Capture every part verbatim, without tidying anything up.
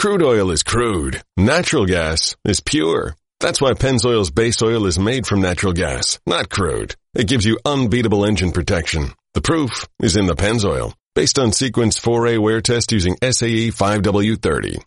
Crude oil is crude. Natural gas is pure. That's why Pennzoil's base oil is made from natural gas, not crude. It gives you unbeatable engine protection. The proof is in the Pennzoil, based on Sequence four A wear test using S A E five W thirty.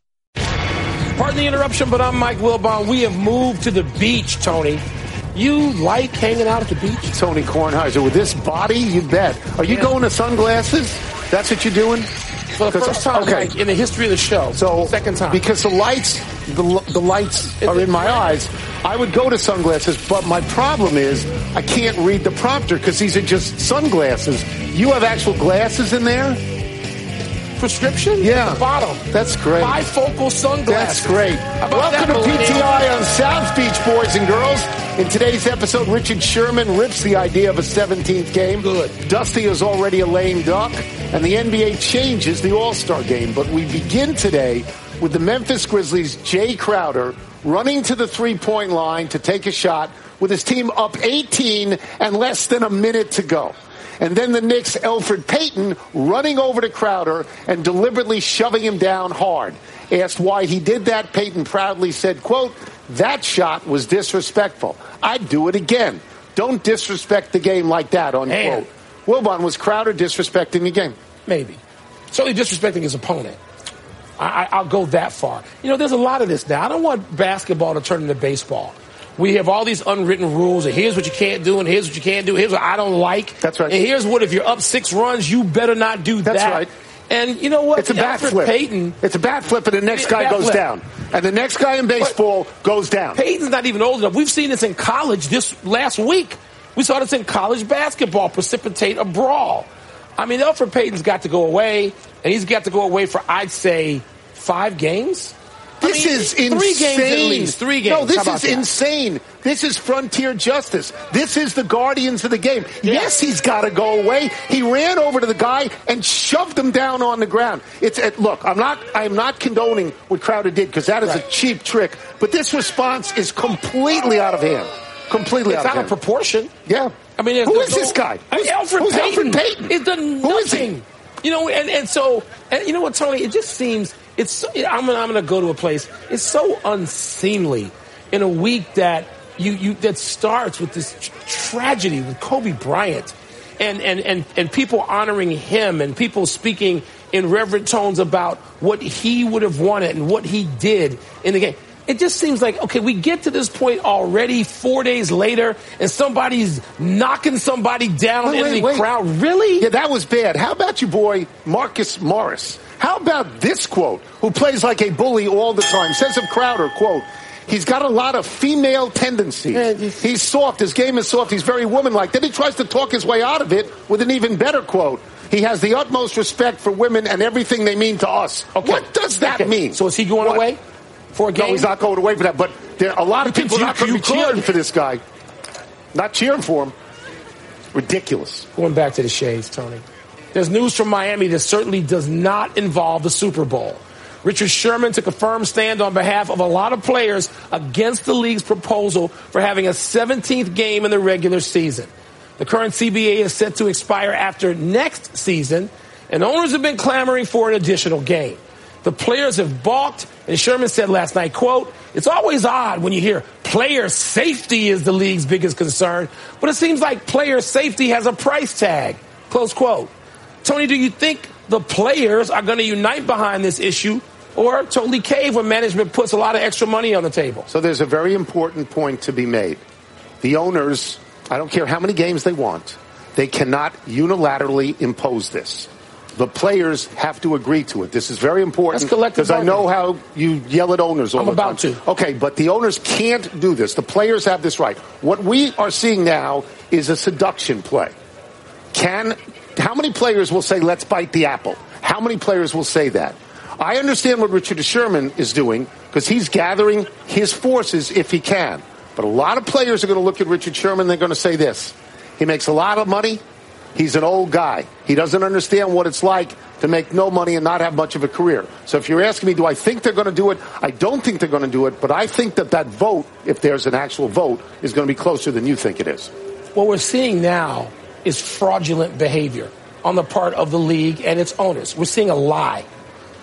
Pardon the interruption, but I'm Mike Wilbon. We have moved to the beach, Tony. You like hanging out at the beach? Tony Kornheiser, with this body, you bet. Are you yeah. going to sunglasses? That's what you're doing? For the first time, okay. like, in the history of the show. So, second time. Because the lights, the, the lights are in my eyes, I would go to sunglasses, but my problem is I can't read the prompter because these are just sunglasses. You have actual glasses in there? Prescription? Yeah. At the bottom. That's great. Bifocal sunglasses. That's great. Welcome to P T I on South Beach, boys and girls. In today's episode, Richard Sherman rips the idea of a seventeenth game. Good. Dusty is already a lame duck, and the N B A changes the All-Star game. But we begin today with the Memphis Grizzlies' Jay Crowder running to the three-point line to take a shot with his team up eighteen and less than a minute to go. And then the Knicks' Elfrid Payton running over to Crowder and deliberately shoving him down hard. Asked why he did that, Payton proudly said, quote, "That shot was disrespectful. I'd do it again. Don't disrespect the game like that," unquote. Wilbon, was Crowder disrespecting the game? Maybe. Certainly disrespecting his opponent. I, I, I'll go that far. You know, there's a lot of this now. I don't want basketball to turn into baseball. We have all these unwritten rules, and here's what you can't do, and here's what you can't do, here's what I don't like. That's right. And here's what, if you're up six runs, you better not do That's that. That's right. And you know what? It's a bat Elfrid flip. Payton, it's a bat flip, and the next guy goes flip. down. And the next guy in baseball but goes down. Payton's not even old enough. We've seen this in college this last week. We saw this in college basketball precipitate a brawl. I mean, Elfrid Payton's got to go away, and he's got to go away for, I'd say, five games. This I mean, is insane. Three games at least. Three games. No, this is that? insane. This is frontier justice. This is the guardians of the game. Yeah. Yes, he's got to go away. He ran over to the guy and shoved him down on the ground. It's look, I'm not I'm not condoning what Crowder did because that is right. a cheap trick. But this response is completely out of hand. Completely it's out of hand. It's out of proportion. Yeah. I mean, who is no, this guy? Who's, Elfrid who's Payton? Elfrid Payton? It's done nothing. Who is he? You know, and, and so, and you know what, Tony? It just seems, it's. I'm gonna, I'm going to go to a place. It's so unseemly in a week that you, you that starts with this tr- tragedy with Kobe Bryant, and, and and and people honoring him, and people speaking in reverent tones about what he would have wanted and what he did in the game. It just seems like, okay, we get to this point already four days later, and somebody's knocking somebody down wait, in wait, the wait. crowd. Really? Yeah, that was bad. How about your boy, Marcus Morris? How about this quote, who plays like a bully all the time, says of Crowder, quote, "He's got a lot of female tendencies. Yeah, he's soft. His game is soft. He's very womanlike." Then he tries to talk his way out of it with an even better quote. "He has the utmost respect for women and everything they mean to us." Okay. What does that okay. mean? So is he going what? away? For a game? No, he's not going away for that. But there are a lot of people you, not going to be cheering could. for this guy. Not cheering for him. Ridiculous. Going back to the shades, Tony. There's news from Miami that certainly does not involve the Super Bowl. Richard Sherman took a firm stand on behalf of a lot of players against the league's proposal for having a seventeenth game in the regular season. The current C B A is set to expire after next season, and owners have been clamoring for an additional game. The players have balked, and Sherman said last night, quote, "It's always odd when you hear player safety is the league's biggest concern, but it seems like player safety has a price tag," close quote. Tony, do you think the players are going to unite behind this issue or totally cave when management puts a lot of extra money on the table? So there's a very important point to be made. The owners, I don't care how many games they want, they cannot unilaterally impose this. The players have to agree to it. This is very important because I know how you yell at owners all I'm the time. I'm about to. Okay, but the owners can't do this. The players have this right. What we are seeing now is a seduction play. Can how many players will say, "Let's bite the apple"? How many players will say that? I understand what Richard Sherman is doing because he's gathering his forces if he can. But a lot of players are going to look at Richard Sherman and they're going to say this. He makes a lot of money. He's an old guy. He doesn't understand what it's like to make no money and not have much of a career. So if you're asking me, do I think they're going to do it? I don't think they're going to do it, but I think that that vote, if there's an actual vote, is going to be closer than you think it is. What we're seeing now is fraudulent behavior on the part of the league and its owners. We're seeing a lie.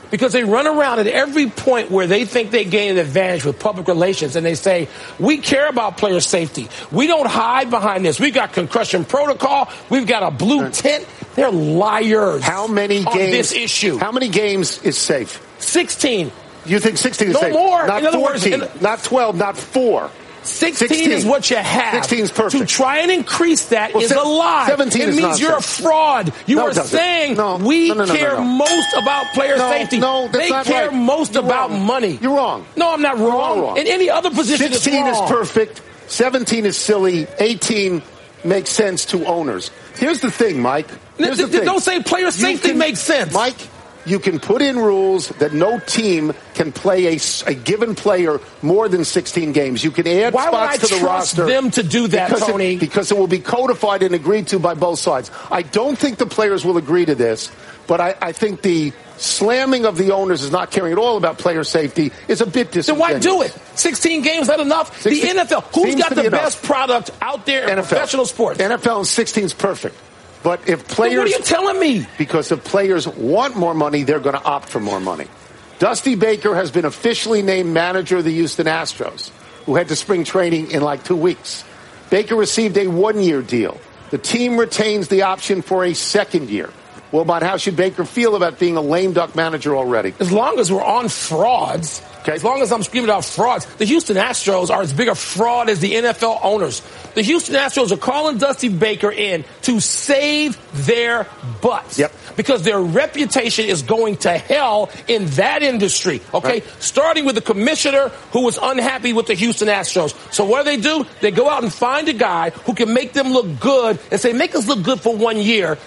Because they run around at every point where they think they gain an advantage with public relations, and they say, we care about player safety. We don't hide behind this. We got concussion protocol. We've got a blue tent. They're liars. How many on games? This issue. How many games is safe? sixteen. You think sixteen is no safe? More. Not In other fourteen. Words, in, not twelve. Not four. sixteen, sixteen is what you have. sixteen is perfect. To try and increase that well, is a lie. seventeen it is means nonsense. you're a fraud. You no, are saying no, we no, no, no, care no, no. most about player no, safety. No, that's they not care right. most You're about wrong. money. You're wrong. No, I'm not wrong. wrong. In any other position, sixteen it's wrong. is perfect. seventeen is silly. eighteen makes sense to owners. Here's the thing, Mike. Here's N- the thing. Don't say player safety can, makes sense. Mike, you can put in rules that no team can play a, a given player more than sixteen games. You can add Why spots would I to the trust roster. them to do that, because Tony? It, because it will be codified and agreed to by both sides. I don't think the players will agree to this, but I, I think the slamming of the owners is not caring at all about player safety is a bit disingenuous. Then why do it? sixteen games, not enough? sixteen, the N F L, who's got the best enough. product out there in N F L. professional sports? N F L and sixteen is perfect. But if players... Then what are you telling me? Because if players want more money, they're going to opt for more money. Dusty Baker has been officially named manager of the Houston Astros, who head to spring training in like two weeks. Baker received a one-year deal. The team retains the option for a second year. Well, about how should Baker feel about being a lame duck manager already? As long as we're on frauds, okay. As long as I'm screaming out frauds, the Houston Astros are as big a fraud as the N F L owners. The Houston Astros are calling Dusty Baker in to save their butts. Yep. Because their reputation is going to hell in that industry, okay? Right. Starting with the commissioner who was unhappy with the Houston Astros. So what do they do? They go out and find a guy who can make them look good and say, make us look good for one year.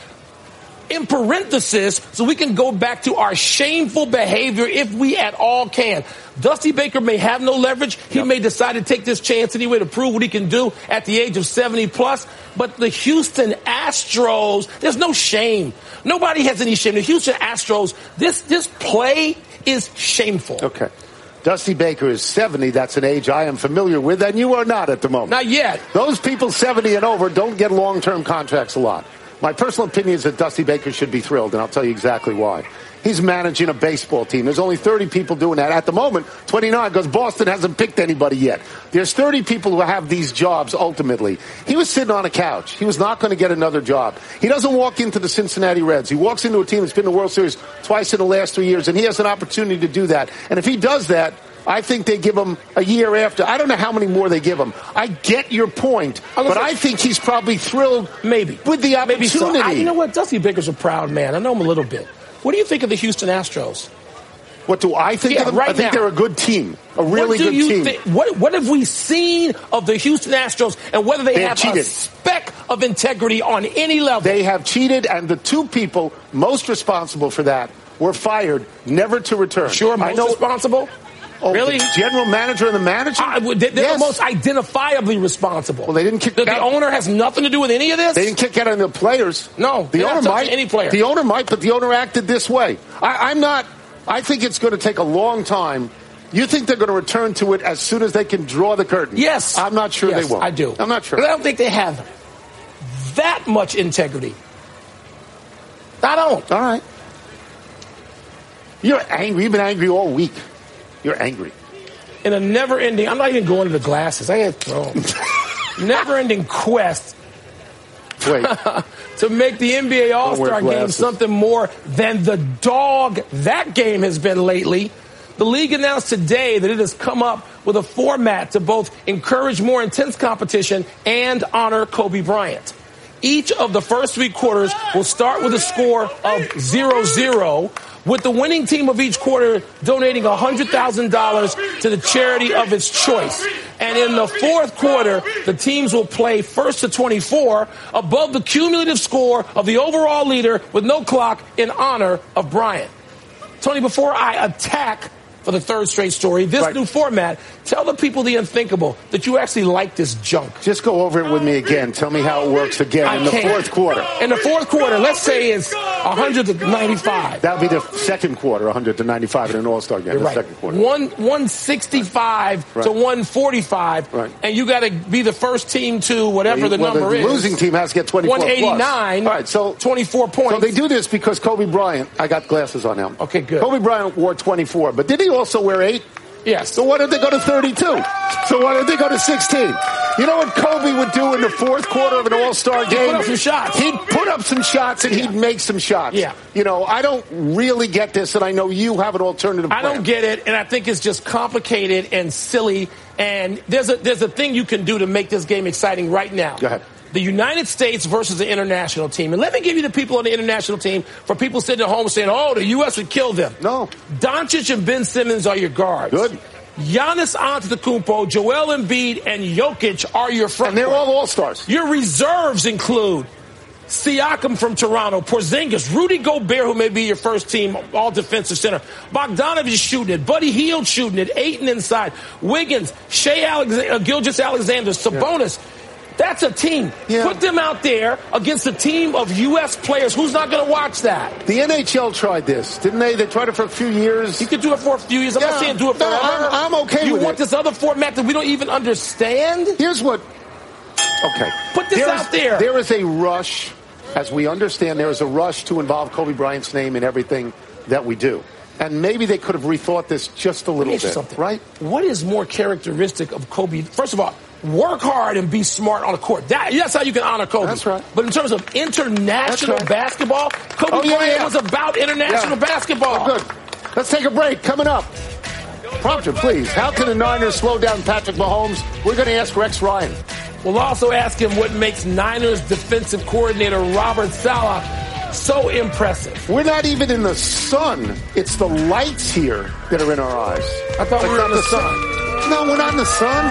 In parenthesis, so we can go back to our shameful behavior if we at all can. Dusty Baker may have no leverage. He yep. may decide to take this chance anyway to prove what he can do at the age of seventy plus. But the Houston Astros, there's no shame. Nobody has any shame. The Houston Astros, this, this play is shameful. Okay. Dusty Baker is seventy. That's an age I am familiar with, and you are not at the moment. Not yet. Those people seventy and over don't get long-term contracts a lot. My personal opinion is that Dusty Baker should be thrilled, and I'll tell you exactly why. He's managing a baseball team. There's only thirty people doing that at the moment, twenty-nine, because Boston hasn't picked anybody yet. There's thirty people who have these jobs ultimately. He was sitting on a couch. He was not going to get another job. He doesn't walk into the Cincinnati Reds. He walks into a team that's been in the World Series twice in the last three years, and he has an opportunity to do that. And if he does that, I think they give him a year after. I don't know how many more they give him. I get your point, but I think he's probably thrilled maybe with the opportunity. Maybe so. I, you know what? Dusty Baker's a proud man. I know him a little bit. What do you think of the Houston Astros? What do I think yeah, of them? Right I think now. they're a good team. A really what do good you team. Think, what, what have we seen of the Houston Astros and whether they, they have, have a speck of integrity on any level? They have cheated, and the two people most responsible for that were fired, never to return. Sure, most I know, responsible? Oh, really? The general manager and the manager? I, they're yes. the most identifiably responsible. Well, they didn't kick the, out. The owner has nothing to do with any of this? They didn't kick out any of the players. No, the owner might. Any player. The owner might, but the owner acted this way. I, I'm not. I think it's going to take a long time. You think they're going to return to it as soon as they can draw the curtain? Yes. I'm not sure yes, they will. I do. I'm not sure. But I don't think they have that much integrity. I don't. All right. You're angry. You've been angry all week. You're angry. In a never-ending, I'm not even going to the glasses. I had oh, never-ending quest Wait. to make the N B A All-Star Game something more than the dog that game has been lately. The league announced today that it has come up with a format to both encourage more intense competition and honor Kobe Bryant. Each of the first three quarters will start with a score of zero zero, with the winning team of each quarter donating one hundred thousand dollars to the charity of its choice. And in the fourth quarter, the teams will play first to twenty-four above the cumulative score of the overall leader with no clock in honor of Bryant. Tony, before I attack for the third straight story, this right. new format, tell the people the unthinkable that you actually like this junk. Just go over it with me again. Tell me how it works again I in the can't. fourth quarter. In the fourth quarter, let's say it's one hundred to ninety-five. That would be the second quarter, one hundred to ninety-five in an All-Star game. You're the right. second quarter. One, one sixty-five right. to one forty-five, right. and you got to be the first team to whatever well, the well, number the is. The losing team has to get twenty-four one eighty-nine, plus. All right, so, twenty-four points. So they do this because Kobe Bryant, I got glasses on now. Okay, good. Kobe Bryant wore twenty-four, but did he also wear eight? Yes. So why did they go to thirty-two? So why did they go to sixteen? You know what Kobe would do in the fourth quarter of an All-Star game? He'd put up some shots. He'd put up some shots and yeah. he'd make some shots. Yeah. You know, I don't really get this, and I know you have an alternative plan. I don't get it, and I think it's just complicated and silly. And there's a there's a thing you can do to make this game exciting right now. Go ahead. The United States versus the international team. And let me give you the people on the international team for people sitting at home saying, oh, the U S would kill them. No. Doncic and Ben Simmons are your guards. Good. Giannis Antetokounmpo, Joel Embiid, and Jokic are your front. And they're court. all all-stars. Your reserves include Siakam from Toronto, Porzingis, Rudy Gobert, who may be your first team all-defensive center, Bogdanovich shooting it, Buddy Hield shooting it, Ayton inside, Wiggins, Shea Alexander, uh, Gilgeous-Alexander, Sabonis. Yeah. That's a team. Yeah. Put them out there against a team of U S players. Who's not going to watch that? The N H L tried this, didn't they? They tried it for a few years. You could do it for a few years. I'm yeah. not saying do it forever. No, I'm, I'm okay you with it. You want this other format that we don't even understand? Here's what... Okay. Put this There's, out there. There is a rush, as we understand, there is a rush to involve Kobe Bryant's name in everything that we do. And maybe they could have rethought this just a little bit, something. right? What is more characteristic of Kobe? First of all, work hard and be smart on the court. That, that's how you can honor Kobe. That's right. But in terms of international right. basketball, Kobe oh, yeah, Bryant yeah. was about international yeah. basketball. Oh, good. Let's take a break. Coming up. Prompter, please. How can the Niners slow down Patrick Mahomes? We're going to ask Rex Ryan. We'll also ask him what makes Niners defensive coordinator Robert Saleh so impressive. We're not even in the sun. It's the lights here that are in our eyes. I thought like we were in the, the sun. sun. No, we're not in the sun.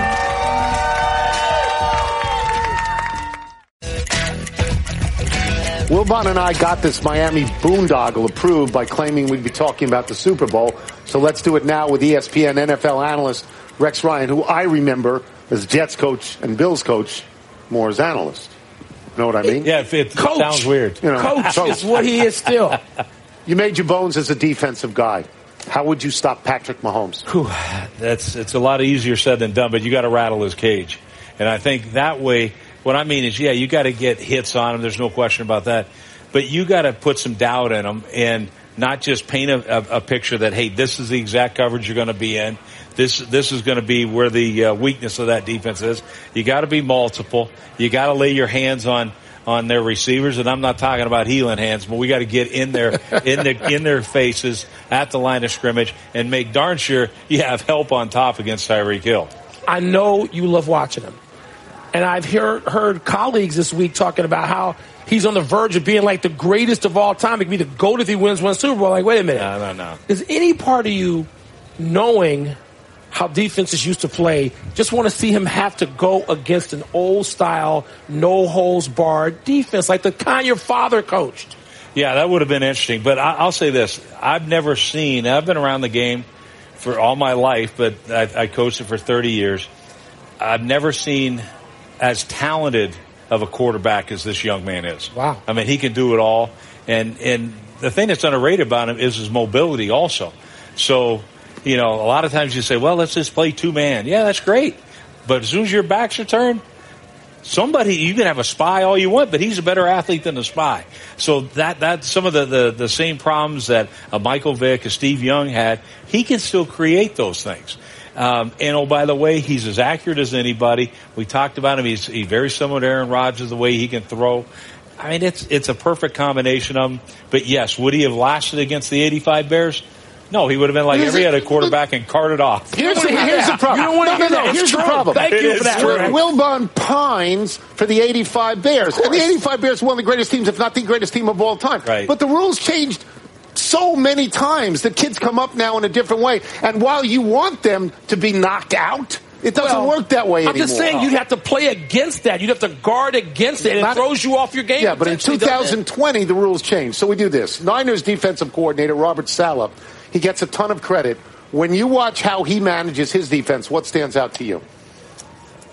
Wilbon and I got this Miami boondoggle approved by claiming we'd be talking about the Super Bowl. So let's do it now with E S P N N F L analyst Rex Ryan, who I remember as Jets coach and Bills coach, more as analyst. Know what I mean? Yeah, it, it sounds weird. You know, coach, coach is what he is still. You made your bones as a defensive guy. How would you stop Patrick Mahomes? Whew, that's it's a lot easier said than done, but you got to rattle his cage. And I think that way, what I mean is, yeah, you got to get hits on him. There's no question about that. But you got to put some doubt in him and not just paint a, a, a picture that, hey, this is the exact coverage you're going to be in. This this is going to be where the uh, weakness of that defense is. You got to be multiple. You got to lay your hands on on their receivers, and I'm not talking about healing hands, but we got to get in their in their in their faces at the line of scrimmage and make darn sure you have help on top against Tyreek Hill. I know you love watching him, and I've heard heard colleagues this week talking about how he's on the verge of being like the greatest of all time. He could be the GOAT if he wins one Super Bowl. Like, wait a minute, no, no, no. Is any part of you knowing how defenses used to play, just want to see him have to go against an old-style, no-holds-barred defense like the kind your father coached? Yeah, that would have been interesting. But I, I'll say this. I've never seen, I've been around the game for all my life, but I, I coached it for thirty years. I've never seen as talented of a quarterback as this young man is. Wow. I mean, he can do it all. And, and the thing that's underrated about him is his mobility also. So, you know, a lot of times you say, well, let's just play two-man. Yeah, that's great. But as soon as your back's are turned, somebody, you can have a spy all you want, but he's a better athlete than the spy. So that that's some of the, the, the same problems that a Michael Vick, a Steve Young had. He can still create those things. Um, and, oh, by the way, he's as accurate as anybody. We talked about him. He's, he's very similar to Aaron Rodgers, the way he can throw. I mean, it's it's a perfect combination of them. But, yes, would he have lasted against the eighty-five Bears? No, he would have been like every other quarterback and carted off. Here's the, here's the problem. You don't want to no, hear no, no. that. Here's It's the true. problem. Thank it you for that. True. Wilbon pines for the eighty-five Bears. And the eighty-five Bears are one of the greatest teams, if not the greatest team of all time. Right. But the rules changed so many times that kids come up now in a different way. And while you want them to be knocked out, it doesn't well, work that way I'm anymore. just saying you'd have to play against that. You'd have to guard against it, and Not, it throws you off your game. Yeah, but in two thousand twenty, the rules changed. So we do this. Niners defensive coordinator Robert Saleh, he gets a ton of credit. When you watch how he manages his defense, what stands out to you?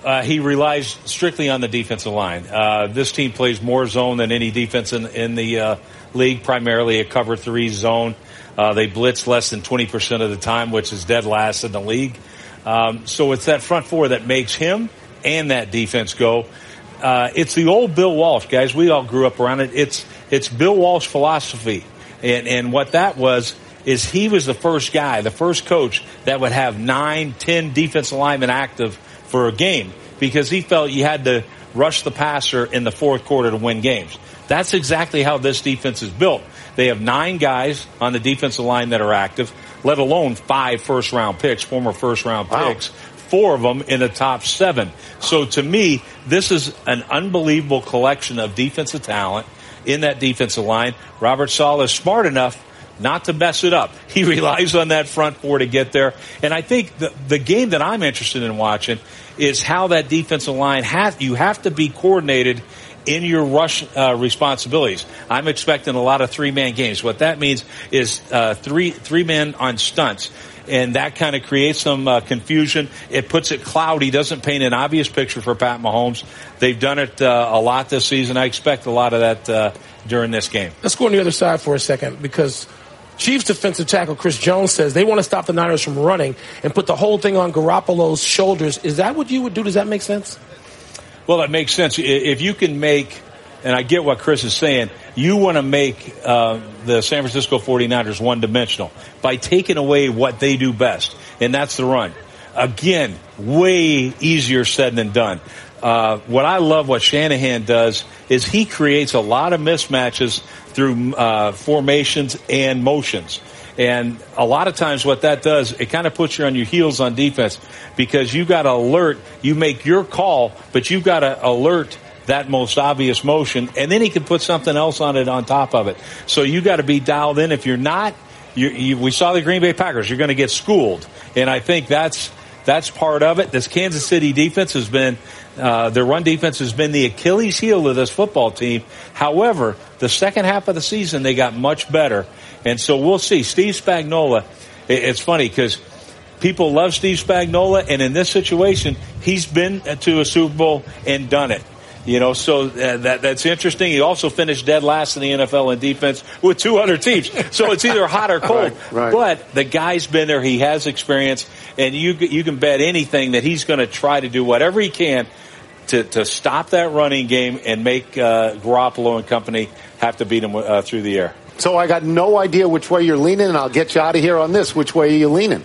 uh, he relies strictly on the defensive line. Uh, this team plays more zone than any defense in, in the uh, league, primarily a cover three zone. Uh, they blitz less than twenty percent of the time, which is dead last in the league. Um, so it's that front four that makes him and that defense go. Uh, it's the old Bill Walsh, guys. We all grew up around it. It's it's Bill Walsh philosophy. And, and what that was is he was the first guy, the first coach that would have nine, ten defensive linemen active for a game because he felt you had to rush the passer in the fourth quarter to win games. That's exactly how this defense is built. They have nine guys on the defensive line that are active, let alone five first-round picks, former first-round wow. picks, four of them in the top seven. So to me, this is an unbelievable collection of defensive talent in that defensive line. Robert Saleh is smart enough not to mess it up. He relies on that front four to get there. And I think the, the game that I'm interested in watching is how that defensive line has, you have to be coordinated in your rush uh, responsibilities. I'm expecting a lot of three-man games. What that means is uh, three three men on stunts, and that kind of creates some uh, confusion. It puts it cloudy, doesn't paint an obvious picture for Pat Mahomes. They've done it uh, a lot this season. I expect a lot of that uh, during this game. Let's go on the other side for a second because Chiefs defensive tackle Chris Jones says they want to stop the Niners from running and put the whole thing on Garoppolo's shoulders. Is that what you would do? Does that make sense? Well, it makes sense. If you can make, and I get what Chris is saying, you want to make uh, the San Francisco forty-niners one-dimensional by taking away what they do best, and that's the run. Again, way easier said than done. Uh, what I love what Shanahan does is he creates a lot of mismatches through uh, formations and motions. And a lot of times what that does, it kind of puts you on your heels on defense because you got to alert, you make your call, but you've got to alert that most obvious motion, and then he can put something else on it on top of it. So you got to be dialed in. If you're not, you, you, we saw the Green Bay Packers, you're going to get schooled. And I think that's that's part of it. This Kansas City defense has been, uh, their run defense has been the Achilles heel of this football team. However, the second half of the season, they got much better. And so we'll see. Steve Spagnuolo, it's funny because people love Steve Spagnuolo, and in this situation, he's been to a Super Bowl and done it. You know, so uh, that that's interesting. He also finished dead last in the N F L in defense with two other teams. So it's either hot or cold. Right, right. But the guy's been there. He has experience, and you you can bet anything that he's going to try to do whatever he can to to stop that running game and make uh, Garoppolo and company have to beat him uh, through the air. So I got no idea which way you're leaning, and I'll get you out of here on this. Which way are you leaning?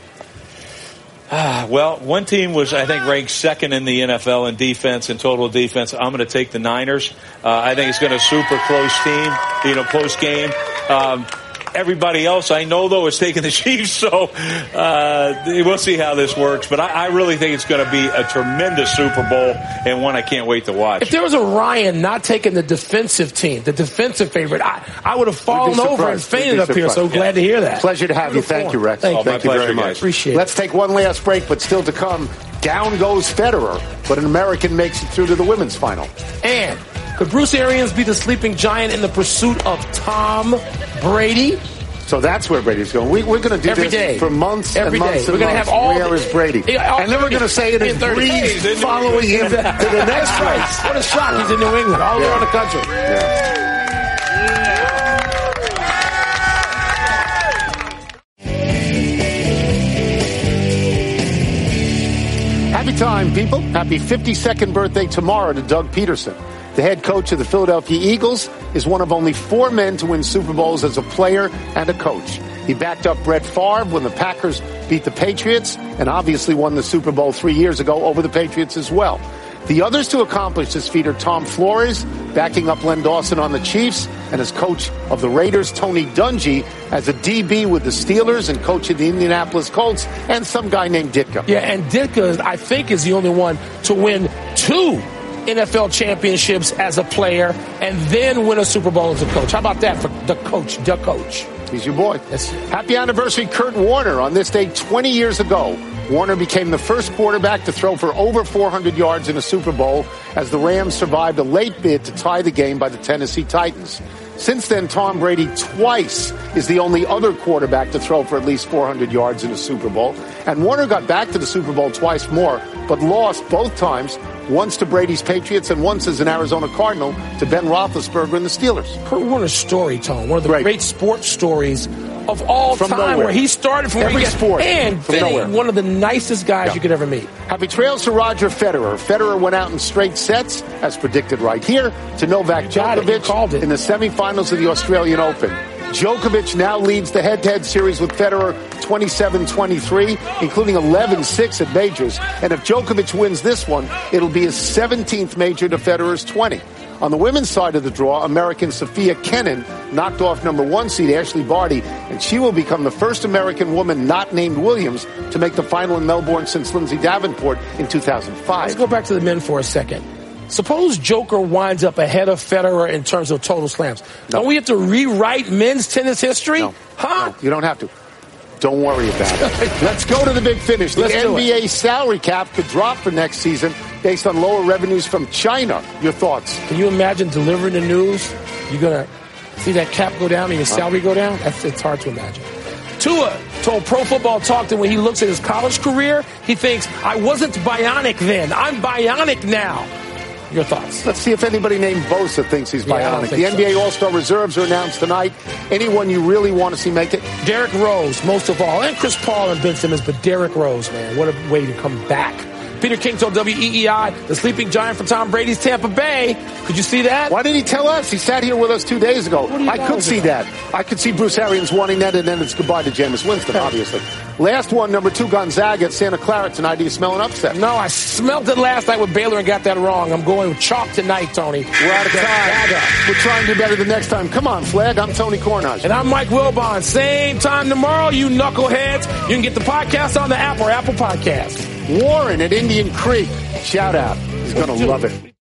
Ah, well, one team was, I think, ranked second in the N F L in defense and total defense. I'm going to take the Niners. Uh, I think it's going to be a super close team, you know, close game. Um, everybody else I know, though, is taking the Chiefs, so uh, we'll see how this works. But I, I really think it's going to be a tremendous Super Bowl and one I can't wait to watch. If there was a Ryan not taking the defensive team, the defensive favorite, I, I would have fallen over and fainted up here, so glad to hear that. Pleasure to have you. Thank you, Rex. Thank, oh, you. Thank you pleasure, very much. guys. Appreciate it. Let's take one last break, but still to come, down goes Federer, but an American makes it through to the women's final. And could Bruce Arians be the sleeping giant in the pursuit of Tom Brady? So that's where Brady's going. We, we're going to do Every this day. for months Every and months day. and We're gonna months. have all Where the, is Brady? Yeah, and then we're going to say it in breeze following him to the next race. What a shock. He's in New England, all Yeah. around the country. Yeah. Happy time, people. Happy fifty-second birthday tomorrow to Doug Peterson. The head coach of the Philadelphia Eagles is one of only four men to win Super Bowls as a player and a coach. He backed up Brett Favre when the Packers beat the Patriots and obviously won the Super Bowl three years ago over the Patriots as well. The others to accomplish this feat are Tom Flores, backing up Len Dawson on the Chiefs, and as coach of the Raiders, Tony Dungy, as a D B with the Steelers and coach of the Indianapolis Colts, and some guy named Ditka. Yeah, and Ditka, I think, is the only one to win two N F L championships as a player and then win a Super Bowl as a coach. How about that for the coach, the coach? He's your boy. Yes. Happy anniversary, Kurt Warner. On this day twenty years ago, Warner became the first quarterback to throw for over four hundred yards in a Super Bowl as the Rams survived a late bid to tie the game by the Tennessee Titans. Since then, Tom Brady twice is the only other quarterback to throw for at least four hundred yards in a Super Bowl. And Warner got back to the Super Bowl twice more, but lost both times, once to Brady's Patriots and once as an Arizona Cardinal to Ben Roethlisberger and the Steelers. Kurt Warner's story, Tom, one of the Great, great sports stories of all from time, nowhere. where he started from every where he sport and from nowhere. one of the nicest guys Yeah. you could ever meet. Happy trails to Roger Federer. Federer went out in straight sets, as predicted right here, to Novak got it. You Djokovic called it. in the semifinals of the Australian Open. Djokovic now leads the head-to-head series with Federer twenty-seven twenty-three, including eleven six at majors. And if Djokovic wins this one, it'll be his seventeenth major to Federer's twenty. On the women's side of the draw, American Sophia Kenin knocked off number one seed Ashley Barty, and she will become the first American woman not named Williams to make the final in Melbourne since Lindsay Davenport in two thousand five. Let's go back to the men for a second. Suppose Joker winds up ahead of Federer in terms of total slams. No. Don't we have to rewrite men's tennis history? No. Huh? No, you don't have to. Don't worry about it. Let's go to the big finish. The Let's do N B A salary cap could drop for next season based on lower revenues from China. Your thoughts? Can you imagine delivering the news? You're going to see that cap go down and your salary go down? That's, it's hard to imagine. Tua told Pro Football Talk that when he looks at his college career, he thinks, I wasn't bionic then. I'm bionic now. Your thoughts? Let's see if anybody named Bosa thinks he's Yeah, I don't bionic. think The N B A so. All-Star reserves are announced tonight. Anyone you really want to see make it? Derrick Rose, most of all. And Chris Paul and Ben Simmons, but Derrick Rose, man. What a way to come back. Peter King told W E E I, the sleeping giant for Tom Brady's Tampa Bay. Could you see that? Why didn't he tell us? He sat here with us two days ago. What are you I could talking see about? that. I could see Bruce Arians wanting that, and then it's goodbye to Jameis Winston, obviously. Last one, number two, Gonzaga at Santa Clara tonight. Do you smell an upset? No, I smelled it last night with Baylor and got that wrong. I'm going with chalk tonight, Tony. We're out of time. Gonzaga. We'll try and do better the next time. Come on, Flag. I'm Tony Cornage. And I'm Mike Wilbon. Same time tomorrow, you knuckleheads. You can get the podcast on the app or Apple Podcasts. Warren at Indian Creek. Shout out. He's going to love it.